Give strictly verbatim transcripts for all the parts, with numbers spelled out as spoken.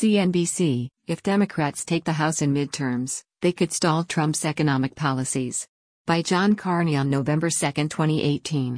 C N B C, if Democrats take the House in midterms, they could stall Trump's economic policies. By John Carney on November second, twenty eighteen.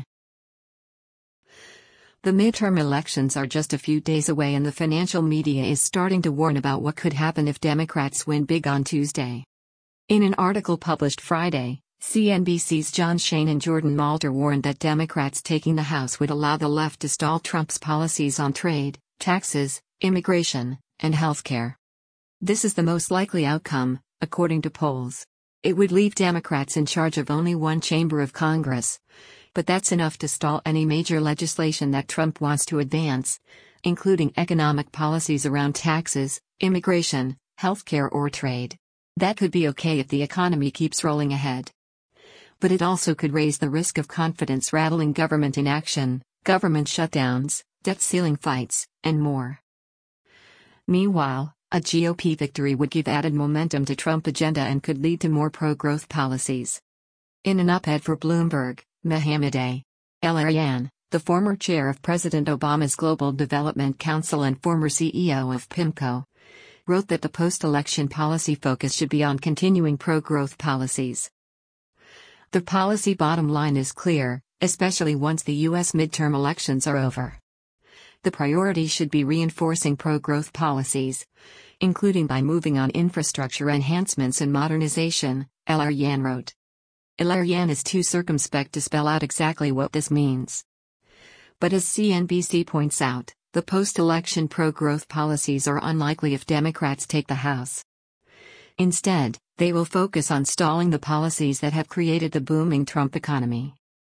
The midterm elections are just a few days away and the financial media is starting to warn about what could happen if Democrats win big on Tuesday. In an article published Friday, C N B C's John Shane and Jordan Malter warned that Democrats taking the House would allow the left to stall Trump's policies on trade, taxes, immigration, and healthcare. This is the most likely outcome, according to polls. It would leave Democrats in charge of only one chamber of Congress. But that's enough to stall any major legislation that Trump wants to advance, including economic policies around taxes, immigration, healthcare, or trade. That could be okay if the economy keeps rolling ahead. But it also could raise the risk of confidence-rattling government inaction, government shutdowns, debt ceiling fights, and more. Meanwhile, a G O P victory would give added momentum to Trump agenda and could lead to more pro-growth policies. In an op-ed for Bloomberg, Mohammad A. El-Erian, the former chair of President Obama's Global Development Council and former C E O of PIMCO, wrote that the post-election policy focus should be on continuing pro-growth policies. The policy bottom line is clear, especially once the U S midterm elections are over. The priority should be reinforcing pro-growth policies, including by moving on infrastructure enhancements and modernization, El-Erian wrote. El-Erian is too circumspect to spell out exactly what this means. But as C N B C points out, the post-election pro-growth policies are unlikely if Democrats take the House. Instead, they will focus on stalling the policies that have created the booming Trump economy.